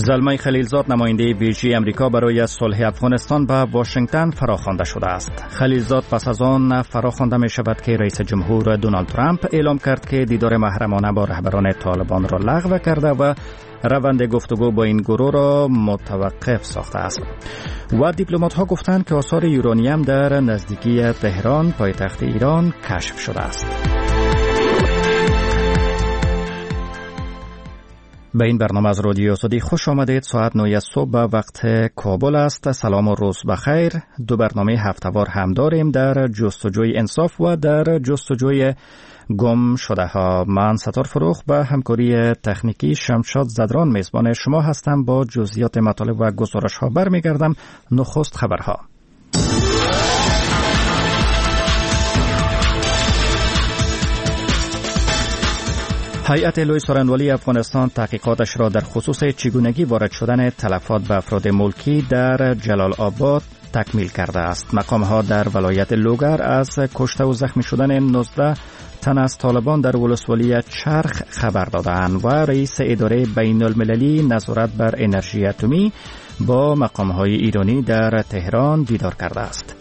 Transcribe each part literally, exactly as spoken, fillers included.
زلمه خلیلزاد نماینده ویژه امریکا برای صلح افغانستان به واشنگتن فراخوانده شده است. خلیلزاد پس از آن فراخوانده می شود که رئیس جمهور دونالد ترامپ اعلام کرد که دیدار محرمانه با رهبران طالبان را لغو کرده و روند گفتگو با این گروه را متوقف ساخته است. و دیپلمات‌ها گفتند که آثار یورانیم در نزدیکی تهران پایتخت ایران کشف شده است. به این برنامه از رادیو آزادی خوش آمدید. ساعت نه صبح به وقت کابل است. سلام و روز بخیر. دو برنامه هفته‌وار هم داریم در جستجوی انصاف و در جستجوی گم شده ها. من ستار فروخ به همکاری تکنیکی شمشاد زدران میزبان شما هستم. با جزئیات مطالب و گزارش ها برمیگردم. نخست خبرها. هیئت لوی سارنوالی افغانستان تحقیقاتش را در خصوص چگونگی وارد شدن تلفات به افراد ملکی در جلال آباد تکمیل کرده است. مقام‌ها در ولایت لوگر از کشته و زخمی شدن نوزده تن از طالبان در ولسوالی چرخ خبر دادند و رئیس اداره بین المللی نظارت بر انرژی اتمی با مقام‌های ایرانی در تهران دیدار کرده است.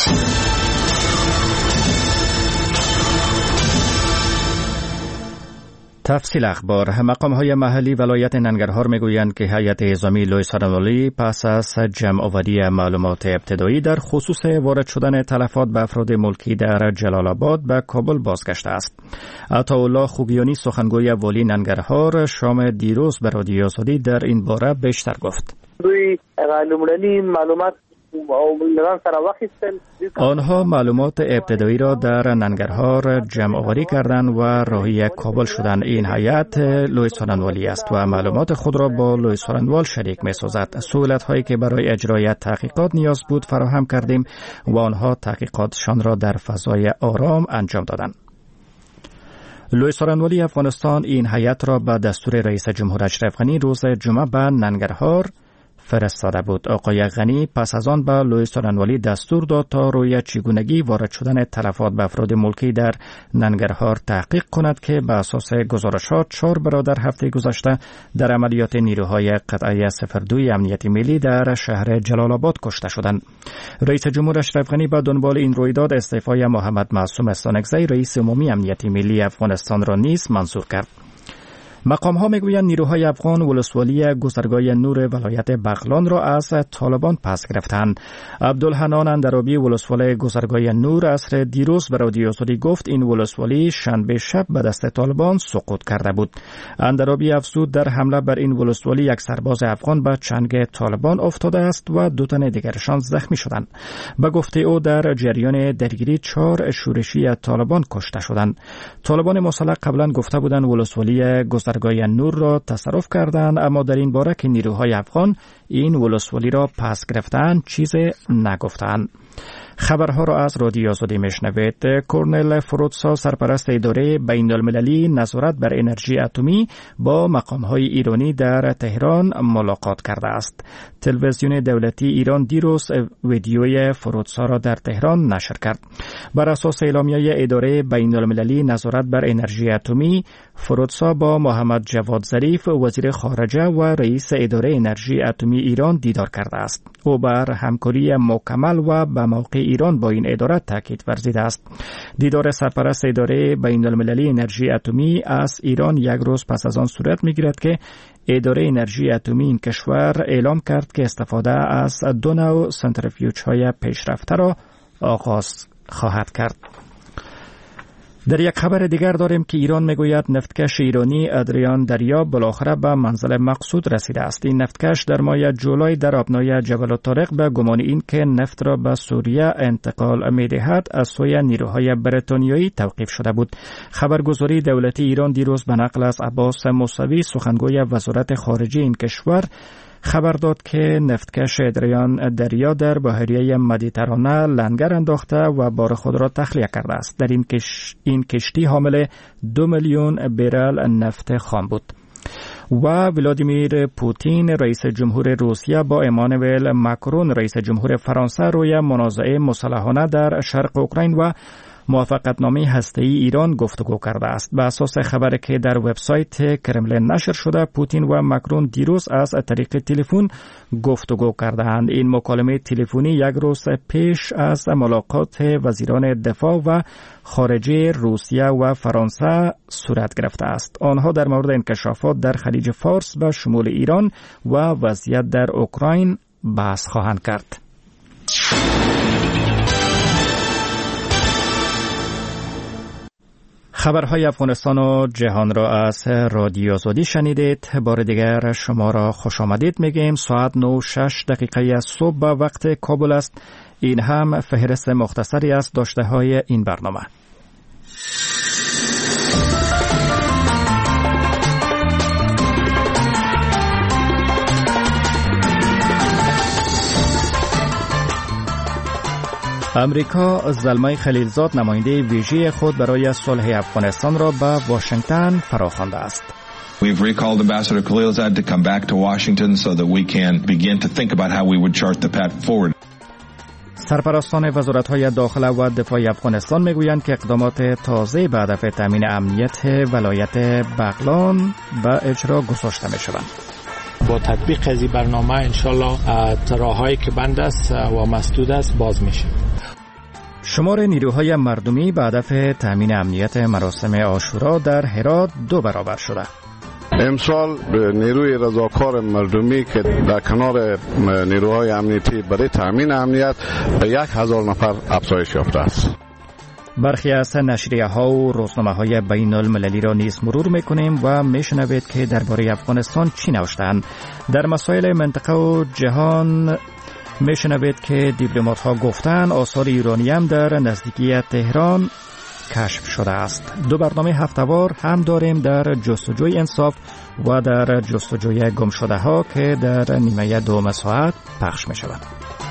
تفصیل اخبار. مقام‌های محلی ولایت ننگرهار میگویند که هیئت اعزامی لوی سارنوالی پس از جمع آوری معلومات ابتدایی در خصوص وارد شدن تلفات به افراد ملکی در جلال آباد به کابل بازگشته است. عطاالله خوگیانی سخنگوی والی ننگرهار شام دیروز به رادیو آزادی در این باره بیشتر گفت. دوی لومړني معلومات آنها معلومات ابتدایی را در ننگرهار جمع آوری کردند و راهی کابل شدند. این هیئت لوی سارنوالی است و معلومات خود را با لوی سارنوال شریک می سازد. سهولت هایی که برای اجرای تحقیقات نیاز بود فراهم کردیم و آنها تحقیقاتشان را در فضای آرام انجام دادند. لوی سارنوالی افغانستان این هیئت را به دستور رئیس جمهور اشرف غنی روز جمعه به ننگرهار فرستاده بود. آقای غنی پس از آن به لوی سارنوالی دستور داد تا روی چگونگی وارد شدن تلفات به افراد ملکی در ننگرهار تحقیق کند که به اساس گزارشات چهار برادر هفته گذشته در عملیات نیروهای قطعه صفر دو امنیتی ملی در شهر جلال آباد کشته شدند. رئیس جمهور اشرف غنی به دنبال این رویداد استعفای محمد معصوم استانکزی رئیس عمومی امنیتی ملی افغانستان را نیز منظور کرد. مقام ها میگویند نیروهای افغان ولسوالی گذرگاه نور ولایت بغلان را از طالبان پس گرفتند. عبدالحنان اندرابی ولسوالی گذرگاه نور عصر دیروز به رادیو آزادی گفت این ولسوالی شنبه شب به دست طالبان سقوط کرده بود. اندرابی افزود در حمله بر این ولسوالی یک سرباز افغان به چنگ طالبان افتاده است و دو تن دیگرشان زخمی شدند. به گفته او در جریان درگیری چهار شورشی طالبان کشته شدند. طالبان مسلح قبلا گفته بودند ولسوالی گذرگاه نور را تصرف کردند، اما در این باره که نیروهای افغان این ولسوالی را پس گرفتند چیز نگفتند. خبرها را از رادیو آزادی میشنوید. کورنل فرودسا سرپرست اداره بین المللی نظارت بر انرژی اتمی با مقام‌های ایرانی در تهران ملاقات کرده است. تلویزیون دولتی ایران دیروز ویدیوی فرودسا را در تهران نشر کرد. بر اساس اعلامیه اداره بین المللی نظارت بر انرژی اتمی، فرودسا با محمد جواد ظریف وزیر خارجه و رئیس اداره انرژی اتمی ایران دیدار کرده است. او بر همکاری مکمل و به موقع ایران با این اداره تاکید ورزیده است. دیدار سرپرست اداره بین المللی انرژی اتمی از ایران یک روز پس از آن صورت میگیرد که اداره انرژی اتمی این کشور اعلام کرد که استفاده از دو نوع سنتریفیوژ های پیشرفته را آغاز خواهد کرد. در یک خبر دیگر داریم که ایران میگوید نفتکش ایرانی ادریان دریا بالاخره به منزل مقصود رسیده است. این نفتکش در ماه جولای در آبنای جبل الطارق به گمان این که نفت را به سوریه انتقال می‌دهد از سوی نیروهای بریتانیایی توقیف شده بود. خبرگزاری دولتی ایران دیروز به نقل از عباس موسوی سخنگوی وزارت خارجه این کشور خبر داد که نفتکش ادریان دریا در بحیره مدیترانه لنگر انداخته و بار خود را تخلیه کرده است. در این, کش... این کشتی حامل دو میلیون برل نفت خام بود. و ولادیمیر پوتین رئیس جمهور روسیه با امانوئل ماکرون رئیس جمهور فرانسه روی منازعه مسلحانه در شرق اوکراین و موافقتنامه هسته‌ای ایران گفتگو کرده است. به اساس خبری که در وبسایت کرملین نشر شده، پوتین و ماکرون دیروز از طریق تلفن گفتگو کردند. این مکالمه تلفنی یک روز پیش از ملاقات وزیران دفاع و خارجه روسیه و فرانسه صورت گرفته است. آنها در مورد انکشافات در خلیج فارس به شمول ایران و وضعیت در اوکراین بحث خواهند کرد. خبرهای افغانستان و جهان را از رادیو آزادی شنیدید. بار دیگر شما را خوش آمدید میگیم. ساعت نه و شش دقیقه از صبح به وقت کابل است. این هم فهرست مختصری از داشته های این برنامه. امریکا زلمه خلیلزاد نماینده ویژه خود برای صلح افغانستان را به واشنگتن فراخوانده است. We've recalled Ambassador Khalilzad to come back to Washington so that we can begin to think about how we would chart the path forward. سرپرستان وزارت‌های داخله و دفاع افغانستان میگویند که اقدامات تازه به هدف تامین امنیت ولایت بغلان به اجرا گذاشته می‌شوند. با تطبیق از این برنامه انشالله راه‌هایی که بند است و مسدود است باز میشه. شمار نیروهای مردمی به هدف تامین امنیت مراسم عاشورا در هرات دو برابر شده. امسال نیروی رضاکار مردمی که در کنار نیروهای امنیتی برای تامین امنیت به یک هزار نفر افزایش یافته است. برخی از نشریه ها و روزنامه های بین المللی را نیز مرور میکنیم و میشنوید که درباره افغانستان چی نوشتند. در مسائل منطقه و جهان میشنوید که دیپلمات ها گفتن آثار یورانیم در نزدیکی تهران کشف شده است. دو برنامه هفته‌وار هم داریم در جستجوی انصاف و در جستجوی گم شده ها که در نیمه دوم ساعت پخش می شود.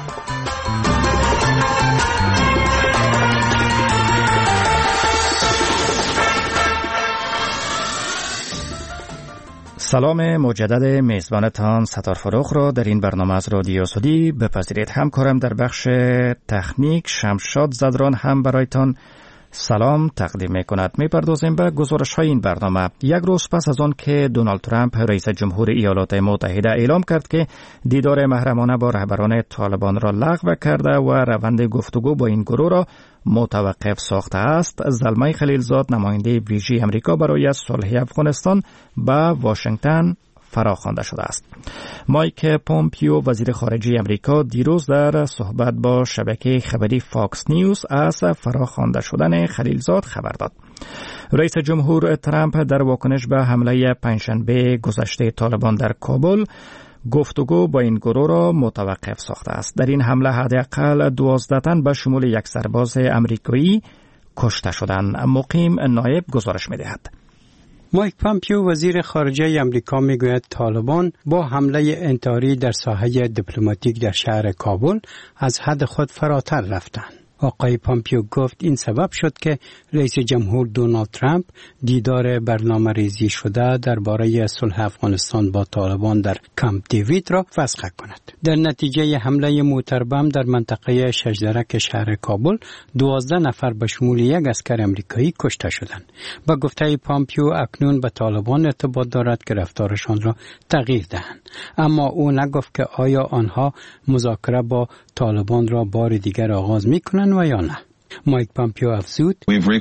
سلام مجدد میزبانتان ستار فروخ را در این برنامه از رادیو آزادی بپذیرید. همکارم در بخش تکنیک شمشاد زدران هم برایتان سلام تقدیم می کند. می پردازیم به گزارش های این برنامه. یک روز پس از آن که دونالد ترامپ رئیس جمهور ایالات متحده اعلام کرد که دیدار محرمانه با رهبران طالبان را لغو کرده و روند گفتگو با این گروه را متوقف ساخته است، زلمه خلیلزاد نماینده ویژه امریکا برای صلح افغانستان به واشنگتن فراخوانده شده است. مایک پومپیو وزیر خارجه امریکا دیروز در صحبت با شبکه خبری فاکس نیوز از فراخوانده شدن خلیلزاد خبر داد. رئیس جمهور ترامپ در واکنش به حمله پنجشنبه گذشته طالبان در کابل گفتگو با این گروه را متوقف ساخته است. در این حمله حداقل دوازده تن به شمول یک سرباز امریکایی کشته شدند. مقیم نایب گزارش می‌دهد. مایک پومپیو وزیر خارجه امریکا میگوید طالبان با حمله انتحاری در ساحه دیپلماتیک در شهر کابل از حد خود فراتر رفتند. آقای پومپیو گفت این سبب شد که رئیس جمهور دونالد ترامپ دیدار برنامه ریزی شده درباره صلح افغانستان با طالبان در کامپ دیوید را فسخ کند. در نتیجه حمله موتربم در منطقه شجرک شهر کابل دوازده نفر به شمول یک عسکر امریکایی کشته شدند. با گفته پومپیو اکنون به طالبان ارتباط دارد که رفتارشان را تغییر دهند، اما او نگفت که آیا آنها مذاکره با طالبان را بار دیگر آغاز می‌کنند و یا نه. مایک پومپیو افزود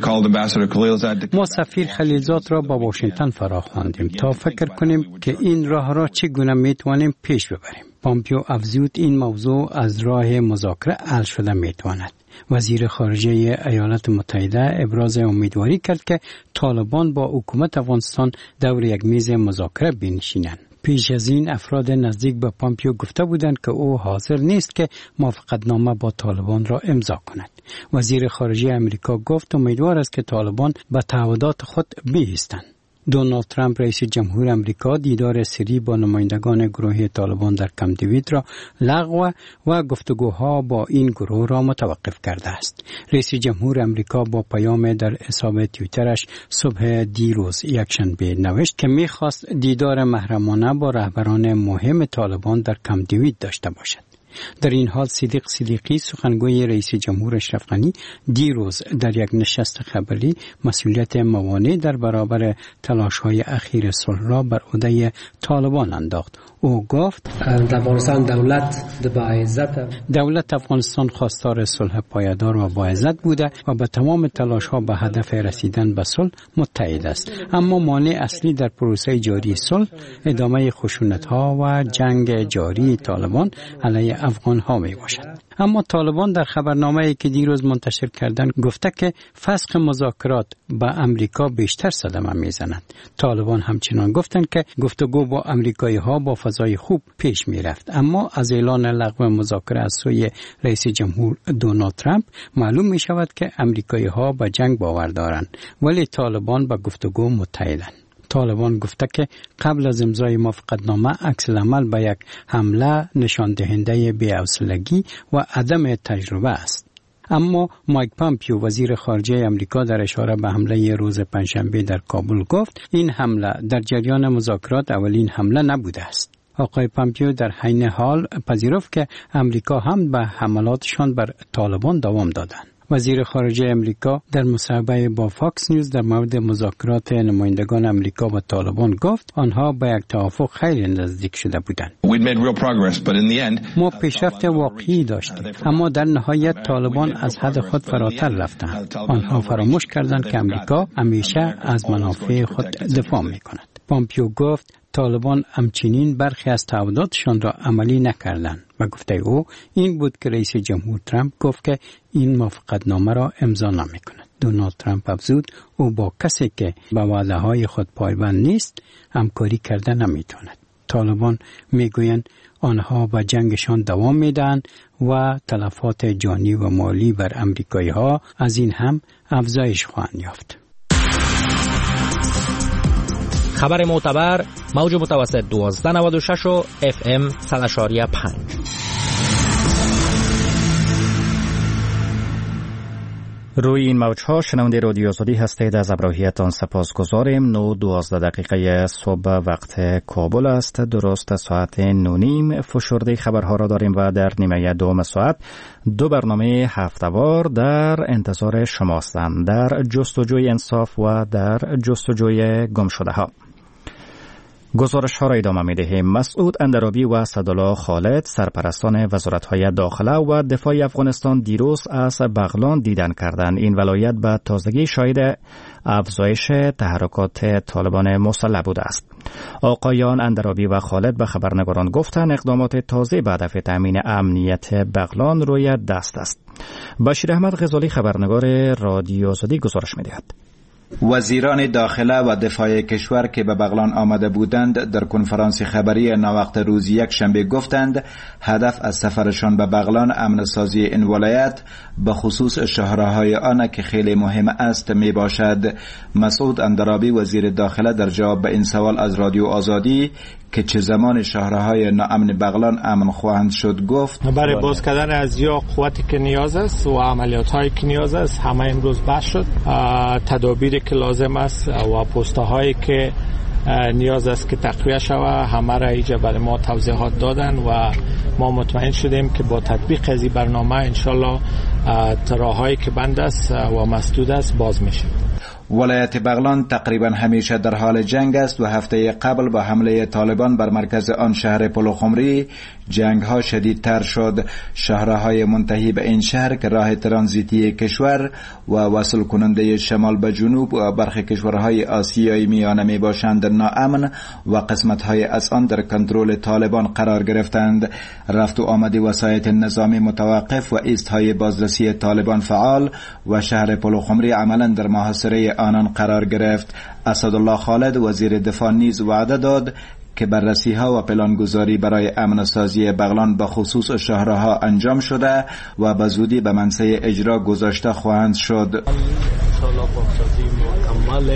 ما سفیر خلیلزاد را با واشنگتن فراخواندیم تا فکر کنیم که این راه را چگونه میتوانیم پیش ببریم. پومپیو افزود این موضوع از راه مذاکره حل شده میتواند. وزیر خارجه ایالات متحده ابراز امیدواری کرد که طالبان با حکومت افغانستان دور یک میز مذاکره بنشینند. پیش از این افراد نزدیک به پومپیو گفته بودند که او حاضر نیست که موافقتنامه با طالبان را امضا کند. وزیر خارجه امریکا گفت امیدوار است که طالبان به تعهدات خود بایستند. دونالد ترامپ رئیس جمهور امریکا دیدار سری با نمایندگان گروه طالبان در کامپ دیوید را لغو و گفتگوها با این گروه را متوقف کرده است. رئیس جمهور امریکا با پیام در حساب توییترش صبح دیروز یکشنبه نوشت که می‌خواست دیدار محرمانه با رهبران مهم طالبان در کامپ دیوید داشته باشد. در این حال صدیق صدیقی سخنگوی رئیس جمهور اشرف غنی دیروز در یک نشست خبری مسئولیت موانع در برابر تلاش‌های اخیر صلح را بر عهده طالبان انداخت. او گفت افغانستان دولت با عزت دولت افغانستان خواستار صلح پایدار و با عزت بوده و به تمام تلاش‌ها به هدف رسیدن به صلح متحد است. اما مانع اصلی در پروسه جاری صلح ادامه خشونت‌ها و جنگ جاری طالبان علیه افغان‌ها میباشد. اما طالبان در خبرنامه‌ای که دیروز منتشر کردند گفته که فسخ مذاکرات با امریکا بیشتر صدمه میزند. طالبان همچنان گفتند که گفتگو با امریکایی‌ها با فضای خوب پیش میرفت، اما از اعلان لغو مذاکره از سوی رئیس جمهور دونالد ترامپ معلوم می شود که امریکایی‌ها به جنگ باور دارند ولی طالبان به گفتگو متحدند. طالبان گفته که قبل از امضای موافقتنامه عکس‌العمل به یک حمله نشان دهنده بی‌حوصلگی و عدم تجربه است. اما مایک پامپیو وزیر خارجه امریکا در اشاره به حمله روز پنجشنبه در کابل گفت این حمله در جریان مذاکرات اولین حمله نبوده است. آقای پامپیو در عین حال پذیرفت که امریکا هم به حملاتشان بر طالبان دوام دادند. وزیر خارجه امریکا در مصاحبه با فاکس نیوز در مورد مذاکرات نمایندگان امریکا و طالبان گفت آنها به یک توافق خیلی نزدیک شده بودند. ما پیشرفت واقعی داشتیم اما در نهایت طالبان از حد خود فراتر رفتند. آنها فراموش کردند که امریکا همیشه از منافع خود دفاع می‌کند. پامپیو گفت طالبان همچنین برخی از تعهداتشان را عملی نکردند و گفته او این بود که رئیس جمهور ترامپ گفت که این موافقتنامه را امضا نمی‌کند. دونالد ترامپ افزود او با کسی که به وعده‌های خود پایبند نیست همکاری کرده نمی‌تواند. طالبان میگویند آنها به جنگشان دوام میدهند و تلفات جانی و مالی بر امریکایی‌ها از این هم افزایش خواهند یافت. خبر معتبر موج متوسط دوازده نود و شش و اف ام صد و شش و پنج. روی این موجها شنونده رادیو آزادی هستید. از همراهیتان سپاسگزاریم. نه دوازده دقیقه صبح وقت کابل است. درست ساعت نه و نیم فشرده خبرها را داریم و در نیمه دوم ساعت دو برنامه هفته‌وار در انتظار شما هستند. در جستجوی انصاف و در جستجوی گمشده ها. گزارش ها را ادامه می دهیم. مسعود اندرابی و سعدالله خالد سرپرستان وزارت‌های داخله و دفاع افغانستان دیروز از بغلان دیدن کردند. این ولایت به تازگی شاهد افزایش تحرکات طالبان مسلح بوده است. آقایان اندرابی و خالد به خبرنگاران گفتند اقدامات تازه به هدف تامین امنیت بغلان روی دست است. بشیر احمد غزالی خبرنگار رادیو آزادی گزارش می دهد. وزیران داخله و دفاع کشور که به بغلان آمده بودند در کنفرانس خبری ناوقت روز یک شنبه گفتند هدف از سفرشان به بغلان امن سازی این ولایت به خصوص شهرهای آن که خیلی مهم است می باشد. مسعود اندرابی وزیر داخله در جواب به این سوال از رادیو آزادی که چه زمان شهرهای ناامن بغلان امن خواهند شد گفت برای باز کردن از یا قوتی که نیاز است و عملیات هایی که نیاز است همه امروز بحث شد. تدابیری که لازم است و پسته هایی که نیاز است که تقویه شود همه را اینجا برای ما توضیحات دادن و ما مطمئن شدیم که با تطبیق از این برنامه انشالله راههایی که بند است و مسدود است باز میشه. ولایت بغلان تقریبا همیشه در حال جنگ است و هفته قبل با حمله طالبان بر مرکز آن شهر پلوخمری جنگ ها شدیدتر شد. شهرهای منتهی به این شهر که راه ترانزیتی کشور و وصل کننده شمال به جنوب و برخی کشورهای آسیایی میانه می باشند ناامن و قسمت‌های از آن در کنترل طالبان قرار گرفتند. رفت و آمد وسایط نظامی متوقف و ایست‌های بازرسی طالبان فعال و شهر پلوخمری عملاً در محاصره آنان قرار گرفت. اسدالله خالد وزیر دفاع نیز وعده داد که بررسی ها و پلانگذاری برای امن سازی بغلان به خصوص شهرها انجام شده و به زودی به منصه اجرا گذاشته خواهند شد. انشاءالله پاکسازی مکمل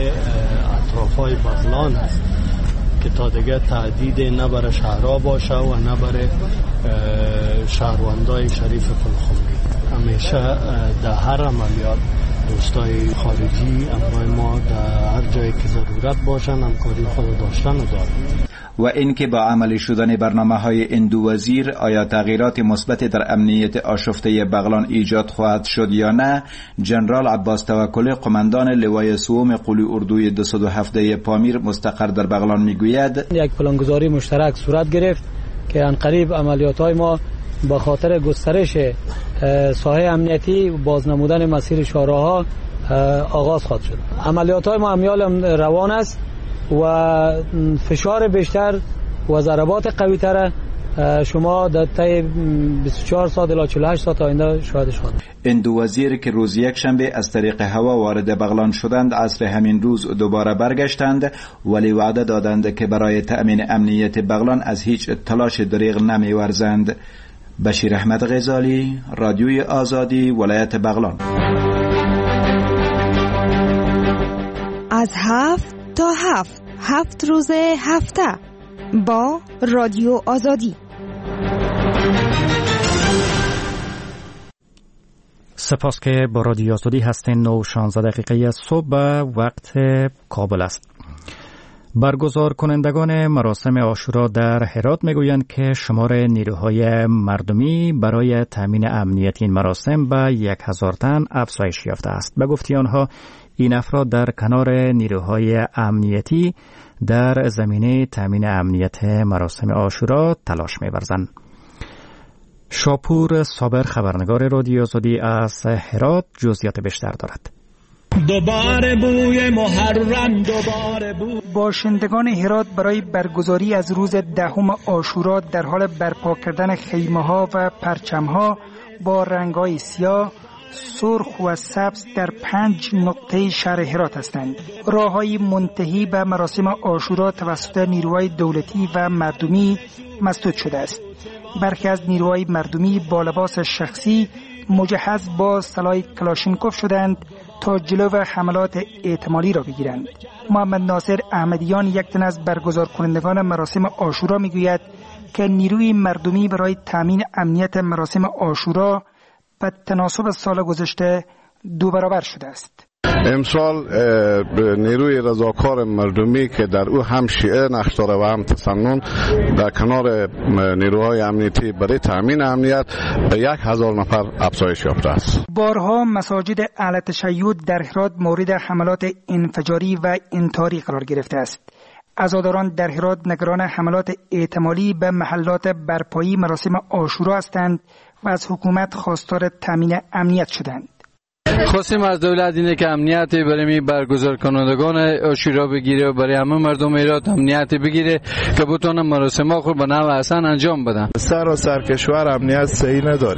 اطرافای بغلان است که تا دیگه تهدید نه برای شهرها باشه و نه برای شهروندای شریف پلخمری. همیشه در هر عملیات دوستای خارجی همراه ما در هر جایی که ضرورت باشن همکاری خود داشتن و دارن. و اینکه با عملی شدن برنامه‌های این دو وزیر آیا تغییرات مثبتی در امنیت آشفته بغلان ایجاد خواهد شد یا نه، جنرال عباس توکلی قماندان لوای سوم قلی اردوی دویست و هفده پامیر مستقر در بغلان میگوید یک پلانگذاری مشترک صورت گرفت که انقریب عملیات‌های ما با خاطر گسترش ساحه امنیتی بازنمودن مسیر شاهراه‌ها آغاز خواهد شد. عملیات‌های ما امیال روان است و فشار بیشتر و ضربات قوی تر شما در طی بیست و چهار ساعت الی چهل و هشت ساعت آینده شاهدش خواهید. این دو وزیر که روز یک شنبه از طریق هوا وارد بغلان شدند عصر همین روز دوباره برگشتند، ولی وعده دادند که برای تأمین امنیت بغلان از هیچ تلاش دریغ نمی‌ورزند. بشیر احمد غزالی، رادیوی آزادی، ولایت بغلان. از هفت تا هفت هفت روز هفته با رادیو آزادی. سپاس که با رادیو آزادی هستین. نو شانزده دقیقه صبح وقت کابل است. برگزار کنندگان مراسم عاشورا در هرات میگویند که شمار نیروهای مردمی برای تامین امنیت این مراسم به یک هزار تن افزایش یافته است. به گفته آنها این افراد در کنار نیروهای امنیتی در زمینه تامین امنیت مراسم عاشورا تلاش می‌ورزند. شاپور صابر خبرنگار رادیو آزادی از هرات جزئیات بیشتر دارد. دوباره بوی محرم دوباره بوی. باشندگان هرات برای برگزاری از روز دهم عاشورا در حال برپا کردن خیمه‌ها و پرچم‌ها با رنگ‌های سیاه، سرخ و سبز در پنج نقطه شهر هرات هستند. راه‌های منتهی به مراسم عاشورا توسط نیروهای دولتی و مردمی مسدود شده است. برخی از نیروهای مردمی با لباس شخصی مجهز با سلاح کلاشینکوف شدند تا جلو حملات احتمالی را بگیرند. محمد ناصر احمدیان، یک تن از برگزار کنندگان مراسم عاشورا، میگوید که نیروی مردمی برای تامین امنیت مراسم عاشورا به تناسب سال گذشته دو برابر شده است. امسال نیروی رضاکار مردمی که در او هم شیعه نقش داره و هم تسنن در کنار نیروهای امنیتی برای تامین امنیت به یک هزار نفر افزایش یافته است. بارها مساجد اهل تشیع در هرات مورد حملات انفجاری و انتحاری قرار گرفته است. عزاداران در هرات نگران حملات احتمالی به محلات برپایی مراسم عاشورا هستند و از حکومت خواستار تامین امنیت شدند. خواستیم از دولت اینه که امنیتی برای برگزار کنندگان عاشورا بگیره و برای همه مردم ایران امنیتی بگیره که بتونن مراسم خود به نحو احسن انجام بدن. سر و سر کشور امنیت صحیح نداره.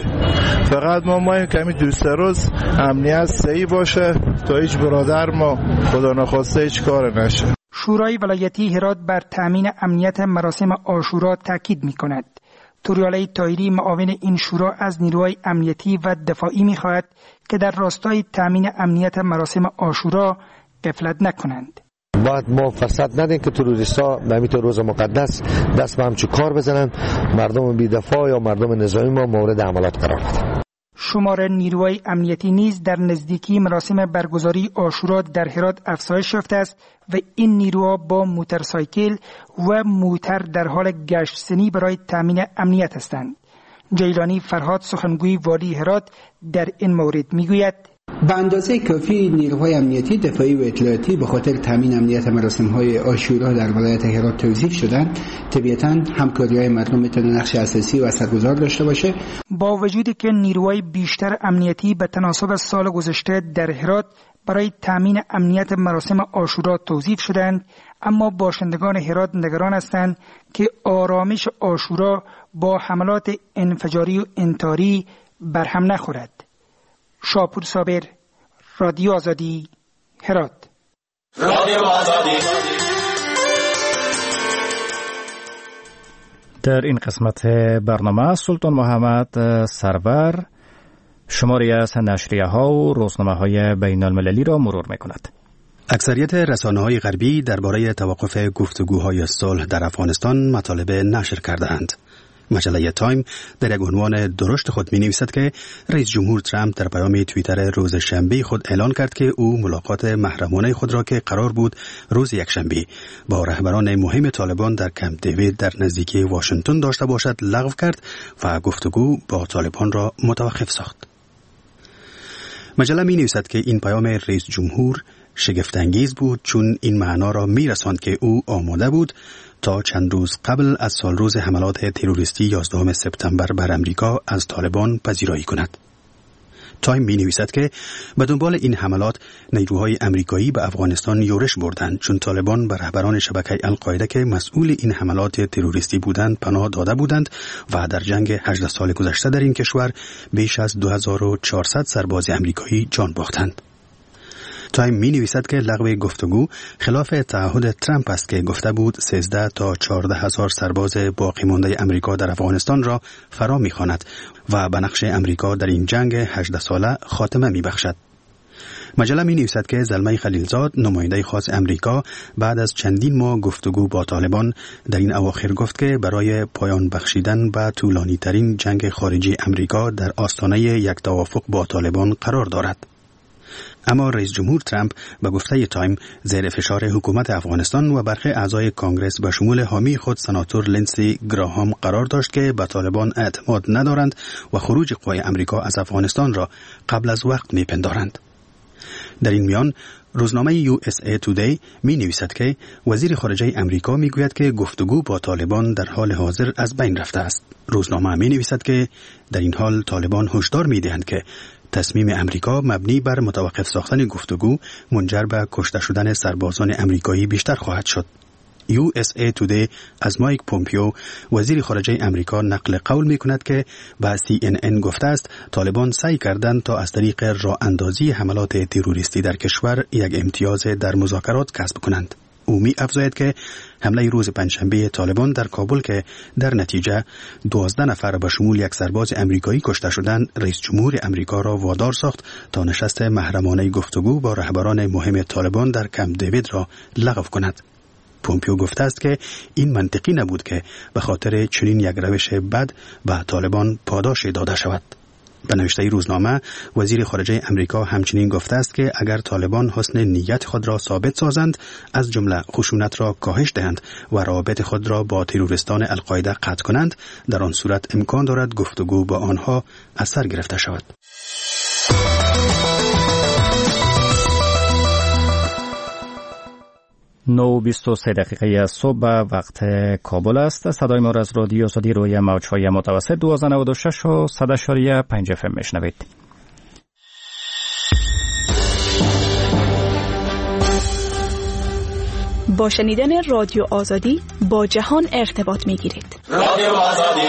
فقط ما ماییم کمی دوست روز امنیت صحیح باشه تا هیچ برادر ما خدا نخواسته هیچ کار نشه. شورای ولایتی هرات بر تامین امنیت مراسم عاشورا تاکید می‌کند. توریالی طاهری معاون این شورا از نیروهای امنیتی و دفاعی می‌خواهد که در راستای تامین امنیت مراسم عاشورا غفلت نکنند. باید ما فرصت ندیم که تروریست‌ها به همین روز مقدس دست به همچون کار بزنن، مردم بی‌دفاع یا مردم نظامی ما مورد حملات قرار بدن. شمار نیروهای امنیتی نیز در نزدیکی مراسم برگزاری عاشورا در هرات افزایش یافته است و این نیروها با موتورسایکل و موتر در حال گشت سنی برای تامین امنیت هستند. جیلانی فرهاد، سخنگوی والی هرات، در این مورد میگوید به اندازه کافی نیروهای امنیتی دفاعی و اطلاعاتی به خاطر تامین امنیت مراسم‌های عاشورا در ولایت هرات توظیف شدند. طبیعتاً همکاری‌های مردم میتونه نقش اساسی و اثرگذار داشته باشه. با وجودی که نیروهای بیشتر امنیتی به تناسب سال گذشته در هرات برای تامین امنیت مراسم عاشورا توظیف شدند، اما باشندگان هرات نگران هستند که آرامش عاشورا با حملات انفجاری و انتحاری برهم نخورد. شاپور صابر، رادیو آزادی، هرات. رادیو آزادی. در این قسمت برنامه سلطان محمد سرور شماری از نشریه ها و روزنامه های بین المللی را مرور می کند. اکثریت رسانه های غربی درباره توقف گفتگوهای صلح در افغانستان مطالب نشر کرده اند. مجله تایم در یک عنوان درشت خود می نویسد که رئیس جمهور ترامپ در پیام توییتر روز شنبه خود اعلان کرد که او ملاقات محرمانه خود را که قرار بود روز یکشنبه با رهبران مهم طالبان در کمپ دیوید در نزدیکی واشنگتن داشته باشد لغو کرد و گفتگو با طالبان را متوقف ساخت. مجله می نویسد که این پیام رئیس جمهور شگفت انگیز بود، چون این معنا را می رساند که او آماده بود تا چند روز قبل از سال روز حملات تروریستی یازدهم سپتامبر بر امریکا از طالبان پذیرایی کند. تایم می نویسد که به دنبال این حملات نیروهای امریکایی به افغانستان یورش بردند، چون طالبان به رهبران شبکه القاعده که مسئول این حملات تروریستی بودند پناه داده بودند و در جنگ هجده سال گذشته در این کشور بیش از دو هزار و چهارصد سرباز امریکایی جان باختند. تایم می نویسد که لغو گفتگو خلاف تعهد ترامپ است که گفته بود سیزده تا چهارده هزار سرباز باقی مانده امریکا در افغانستان را فرا می خواند و به نقش امریکا در این جنگ هجده ساله خاتمه می بخشد. مجله می نویسد که زلمه خلیلزاد نماینده خاص امریکا بعد از چندین ماه گفتگو با طالبان در این اواخر گفت که برای پایان بخشیدن به طولانی ترین جنگ خارجی امریکا در آستانه یک توافق با طالبان قرار دارد. اما رئیس جمهور ترامپ به گفته تایم زیر فشار حکومت افغانستان و برخی اعضای کانگرس به شمول حامی خود سناتور لینسی گراهام قرار داشت که به طالبان اعتماد ندارند و خروج قوای امریکا از افغانستان را قبل از وقت میپندارند. در این میان روزنامه یو اس ای تودی می نویسد که وزیر خارجه امریکا می گوید که گفتگو با طالبان در حال حاضر از بین رفته است. روزنامه می نویسد که در این حال طالبان هشدار می دهند که تصمیم امریکا مبنی بر متوقف ساختن گفتگو منجر به کشته شدن سربازان امریکایی بیشتر خواهد شد. یو اس ای تودی از مایک پومپیو وزیر خارجه امریکا نقل قول می کند که به سی ان ان گفته است طالبان سعی کردند تا از طریق راه اندازی حملات تروریستی در کشور یک امتیاز در مذاکرات کسب کنند. او می افزاید که حمله روز پنجشنبه طالبان در کابل که در نتیجه دوازده نفر به شمول یک سرباز امریکایی کشته شدند، رئیس جمهور امریکا را وادار ساخت تا نشست محرمانه گفتگو با رهبران مهم طالبان در کمپ دیوید را لغو کند. پومپیو گفته است که این منطقی نبود که به خاطر چنین یک روش بد به طالبان پاداش داده شود. به نوشته روزنامه وزیر خارجه امریکا همچنین گفته است که اگر طالبان حسن نیت خود را ثابت سازند، از جمله خشونت را کاهش دهند و روابط خود را با تروریستان القاعده قطع کنند، در آن صورت امکان دارد گفتگو با آنها از سر گرفته شود. نو بیست و سه دقیقه صبح وقت کابل است. صدای ما را از رادیو آزادی روی موج‌های متوسط دوازده نود و شش و صد اشاریه پنج اف ام میشنوید. با شنیدن رادیو آزادی با جهان ارتباط میگیرید. رادیو آزادی.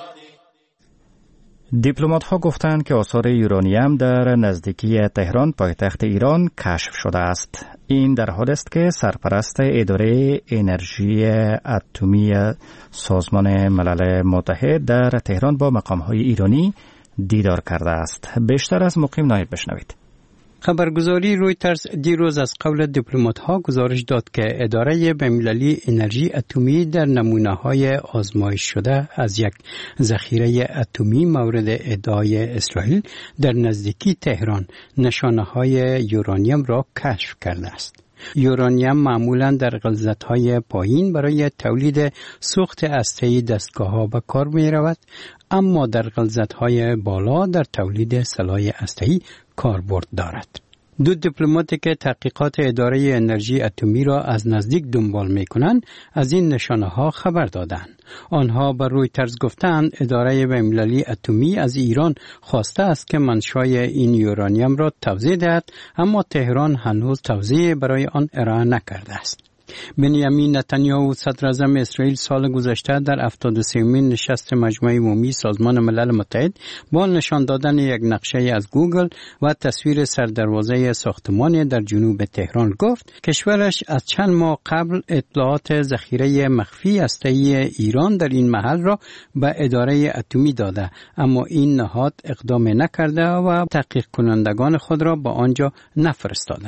دیپلمات ها گفتند که آثار یورانیم در نزدیکی تهران پایتخت ایران کشف شده است. این در حالی است که سرپرست اداره انرژی اتمی سازمان ملل متحد در تهران با مقام‌های ایرانی دیدار کرده است. بیشتر از مقیم نایب بشنوید. خبرگزاری رویترز دیروز از قول دیپلمات‌ها گزارش داد که اداره بین‌المللی انرژی اتمی در نمونه‌های آزمایش شده از یک ذخیره اتمی مورد ادعای اسرائیل در نزدیکی تهران نشانه‌های یورانیم را کشف کرده است. یورانیم معمولاً در غلظت‌های پایین برای تولید سوخت هسته‌ای دستگاه‌ها به کار می‌رود، اما در غلظت‌های بالا در تولید سلاح هسته‌ای کاربرد دارد. دو دیپلماتی که تحقیقات اداره انرژی اتمی را از نزدیک دنبال می‌کنند از این نشانه‌ها خبر دادند. آنها به رویترز گفتند اداره بین‌المللی اتمی از ایران خواسته است که منشأ این یورانیم را توضیح دهد، اما تهران هنوز توضیح برای آن ارائه نکرده است. بنیامین نتانیاهو صدر اعظم اسرائیل سال گذشته در هفتاد و سومین نشست مجمع عمومی سازمان ملل متحد با نشان دادن یک نقشه از گوگل و تصویر سردروازه ساختمانی در جنوب تهران گفت کشورش از چند ماه قبل اطلاعات ذخیره مخفی هسته‌ای ایران در این محل را به اداره اتمی داده، اما این نهاد اقدام نکرده و تحقیق کنندگان خود را به آنجا نفرستادند.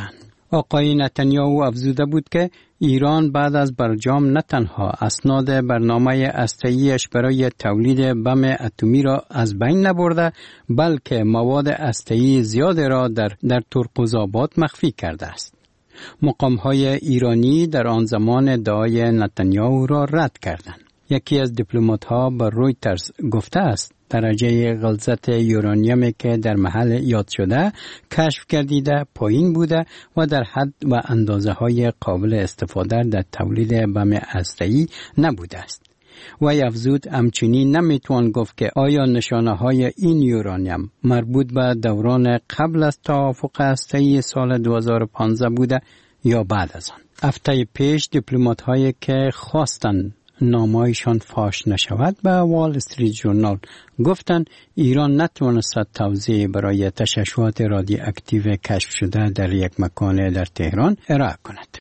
آقای نتانیاهو افزوده بود که ایران بعد از برجام نه تنها اسناد برنامه هسته‌ای‌اش برای تولید بم اتمی را از بین نبرده، بلکه مواد هسته‌ای زیاد را در در ترقزآباد مخفی کرده است. مقام‌های ایرانی در آن زمان ادعای نتانیاهو را رد کردند. یکی از دیپلمات‌ها به رویترز گفته است درجه غلظت یورانیومی که در محل یاد شده کشف گردیده پایین بوده و در حد و اندازه های قابل استفاده در تولید بم هسته‌ای نبوده است. و افزود همچنین نمیتوان گفت که آیا نشانه های این یورانیم مربوط به دوران قبل از توافق هسته‌ای سال دو هزار و پانزده بوده یا بعد از آن. هفته پیش دیپلمات هایی که خواستند نامایشان فاش نشود به وال استریت ژورنال گفتند ایران نتوانست توضیح برای تشعشعات رادیواکتیو کشف شده در یک مکان در تهران ارائه کند.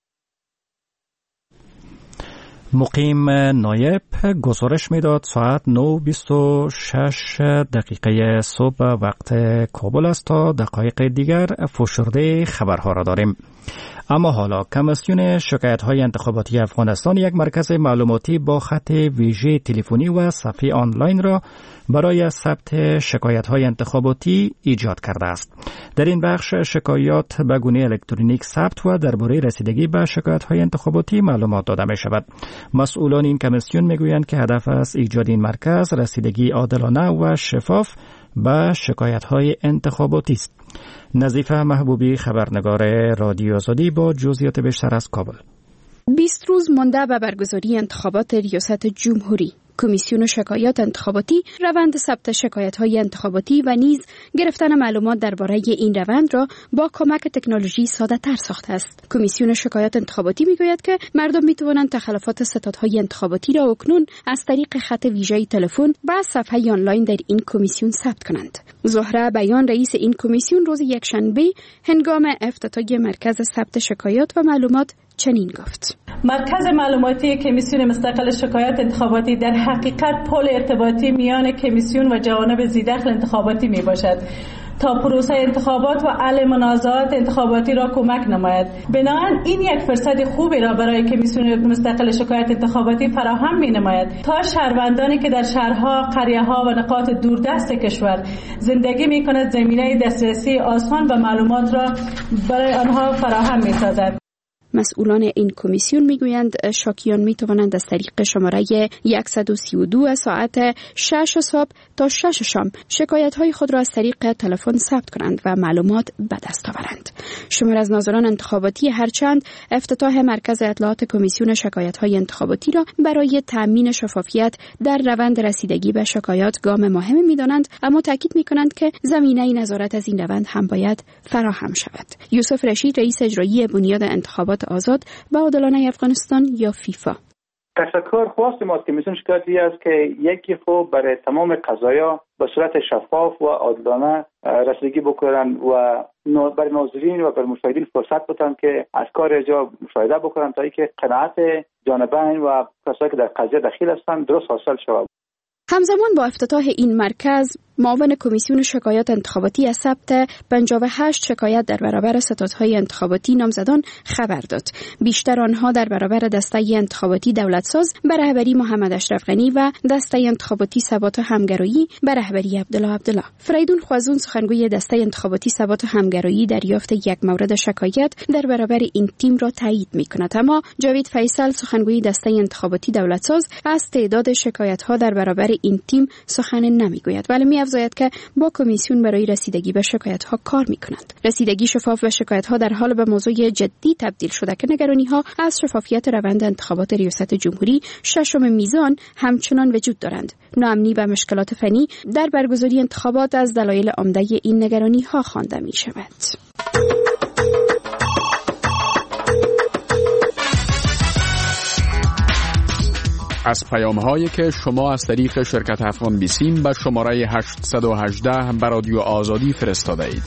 مقیم نایب گزارش میداد ساعت نه و بیست و شش دقیقه صبح وقت کابل است. تا دقایق دیگر فشرده خبرها را داریم. اما حالا کمیسیون شکایت‌های انتخاباتی افغانستان یک مرکز معلوماتی با خط ویژه تلفنی و صفحه آنلاین را برای ثبت شکایت‌های انتخاباتی ایجاد کرده است. در این بخش شکایات به گونه الکترونیک ثبت و درباره رسیدگی به شکایت‌های انتخاباتی معلومات داده می‌شود. مسئولان این کمیسیون می‌گویند که هدف از ایجاد این مرکز رسیدگی عادلانه و شفاف به شکایت‌های انتخاباتی است. نظیفه محبوبی خبرنگار رادیو آزادی با جزئیات بیشتر از کابل. بیست روز مانده به برگزاری انتخابات ریاست جمهوری، کمیسیون شکایات انتخاباتی روند ثبت شکایت‌های انتخاباتی و نیز گرفتن معلومات درباره این روند را با کمک تکنولوژی ساده‌تر ساخته است. کمیسیون شکایات انتخاباتی می‌گوید که مردم می‌توانند تخلفات ستادهای انتخاباتی را اکنون از طریق خط ویژه تلفن و صفحه آنلاین در این کمیسیون ثبت کنند. زهره بیان رئیس این کمیسیون روز یکشنبه هنگام افتتاح مرکز ثبت شکایات و معلومات چنین گفت: مرکز معلوماتی کمیسیون مستقل شکایات انتخاباتی در حقیقت پل ارتباطی میان کمیسیون و جوانب ذی‌دخل انتخاباتی می باشد تا پروسه انتخابات و حل منازعات انتخاباتی را کمک نماید. بنابراین این یک فرصت خوبی را برای کمیسیون مستقل شکایات انتخاباتی فراهم می نماید تا شهروندانی که در شهرها، قریه‌ها و نقاط دوردست کشور زندگی می کند زمینه دسترسی آسان به معلومات را برای آنها فراهم می سازد. مسئولان این کمیسیون میگویند شاکیان میتوانند از طریق شماره صد و سی و دو ساعت شش صبح تا شش شام شکایت‌های خود را از طریق تلفن ثبت کنند و معلومات به دست آورند. شمار از ناظران انتخاباتی هرچند افتتاح مرکز اطلاعات کمیسیون شکایت‌های انتخاباتی را برای تأمین شفافیت در روند رسیدگی به شکایات گام مهم می‌دانند، اما تاکید می‌کنند که زمینه نظارت از این روند هم باید فراهم شود. یوسف رشید رئیس اجرایی بنیاد انتخابات آزاد به عادلانه افغانستان یا فیفا: تشکر. خواست ما از کمیسیون شکایاتی است که یکی خوب برای تمام قضایا به صورت شفاف و عادلانه رسیدگی بکنن و برای ناظرین و برای مشاهدین فرصت بدن که از کار جا مشاهده بکنن تا اینکه قناعت جانبین و کسایی که در قضیه دخیل هستند درست حاصل شود. همزمان با افتتاح این مرکز، معاون کمیسیون شکایات انتخاباتی از ثبت پنجاه و هشت شکایت در برابر ستادهای انتخاباتی نامزدان خبر داد. بیشتر آنها در برابر دسته انتخاباتی دولتساز به رهبری محمد اشرف غنی و دسته انتخاباتی ثبات و همگرایی به رهبری عبدالله عبدالله. فریدون خوازون سخنگوی دسته انتخاباتی ثبات و همگرایی دریافت یک مورد شکایت در برابر این تیم را تایید می‌کند، اما جاوید فیصل سخنگوی دسته انتخاباتی دولتساز از تعداد شکایت‌ها در برابر این تیم سخن نمی‌گوید، ولی می‌افزاید که با کمیسیون برای رسیدگی به شکایت‌ها کار می‌کنند. رسیدگی شفاف به شکایت‌ها در حال به موضوع جدی تبدیل شده که نگرانی‌ها از شفافیت روند انتخابات ریاست جمهوری ششم میزان همچنان وجود دارند. ناامنی و مشکلات فنی در برگزاری انتخابات از دلایل عمده این نگرانی‌ها خوانده می‌شود. از پیام‌هایی که شما از طریق شرکت افغان بیسیم به شماره هشت یک هشت به رادیو آزادی فرستاده اید.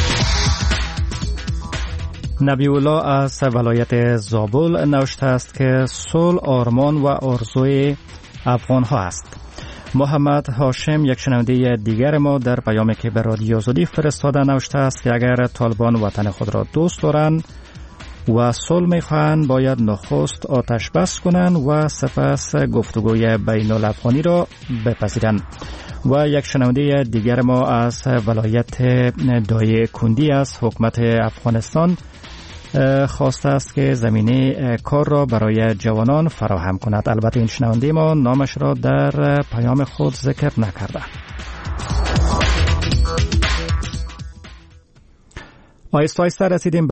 نبی الله از ولایت زابل نوشته است که صلح آرمان و آرزوی افغان ها است. محمد هاشم یک شنونده دیگر ما در پیامی که به رادیو آزادی فرستاده نوشته است که اگر طالبان وطن خود را دوست دارند و صلح میخواهند باید نخست آتش بس کنند و سپس گفتگوی بین الافغانی را بپذیرند. و یک شنونده دیگر ما از ولایت دایه کندی از حکومت افغانستان خواسته است که زمینه کار را برای جوانان فراهم کند. البته این شنونده ما نامش را در پیام خود ذکر نکرده. آیسته آیسته رسیدیم